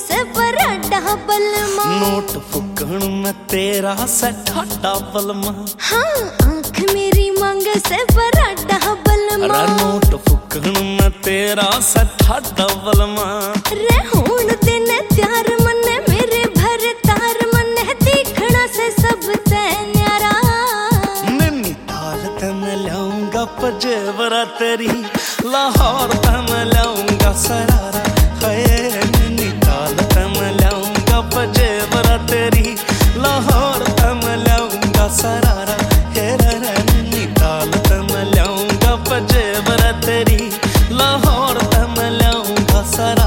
से बराडा बलमा। नोट फुकण में तेरा सठा बलमा। हाँ आँख मेरी मांग से बराडा बलमा। नोट फुकण में तेरा सठा बलमा। रे हुण दिन त्यार मने मेरे भर तार मने देखना से सब ते न्यारा। नैनीताल ते मैं लाऊंगा पजेवरा तेरी, लाहौर ते मैं लाऊंगा सरारा। नैनीताल ते मैं लाऊंगा पजेवरा तेरी, लाहौर ते मैं लाऊंगा सरारा। नैनीताल ते मैं लाऊंगा पजेवरा तेरी, लाहौर ते मैं लाऊंगा सरारा।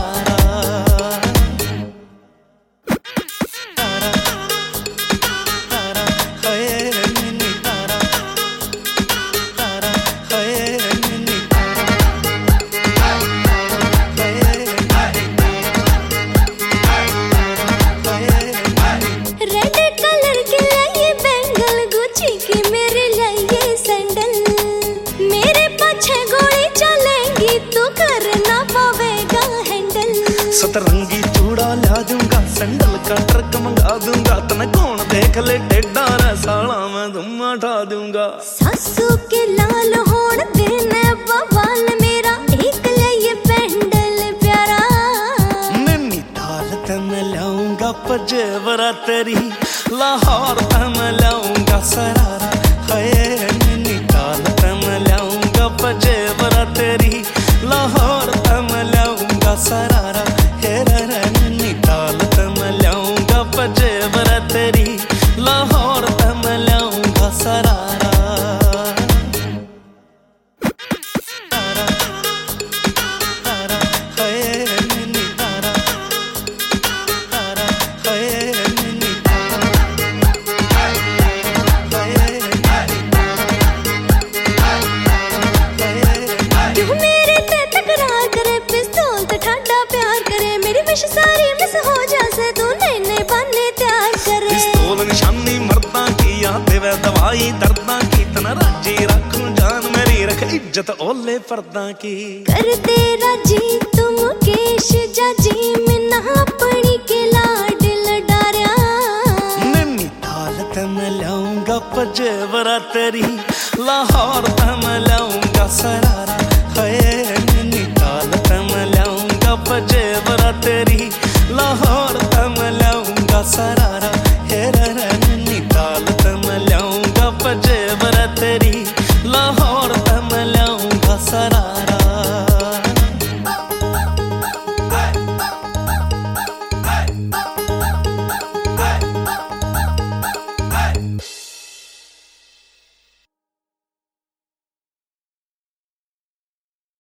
सतरंगी चूड़ा ला दूंगा, सैंडल का ट्रक मंगा दूंगा। तने कौन देख ले टेढ़ा रे साला मैं धुम उठा दूंगा। सासू के लाल होण देने बवाल मेरा, एक ले ये पेंडल प्यारा। नैनीताल ते मैं लाऊंगा पजेवरा तेरी, लाहौर ते मैं लाऊंगा सरारा। नैनीताल ते मैं लाऊंगा पजेवरा तेरी, लाहौर ते मैं लाऊंगा सरारा। नैनीताल ते मैं लाऊंगा पजेवरा तेरी, लाहौर ते मैं लाऊंगा सरारा। सारी मिस हो जासे तू नए नए बहाने तैयार करे। पिस्तौल निशानी मर्दा की याद वे दवाई दर्दा की, तना राजी रखूं जान मेरी रख इज्जत ओले पर्दा की। कर तेरा जी तुम केश जाजी मिन्ना अपनी के लाड लडारिया। नैनीताल ते मैं लाऊंगा पजेवरा तेरी, लाहौर ते मैं लाऊंगा सरारा। नैनीताल ते मैं लाऊंगा पजेवरा तेरी, लाहौर ते मैं लाऊंगा सरारा।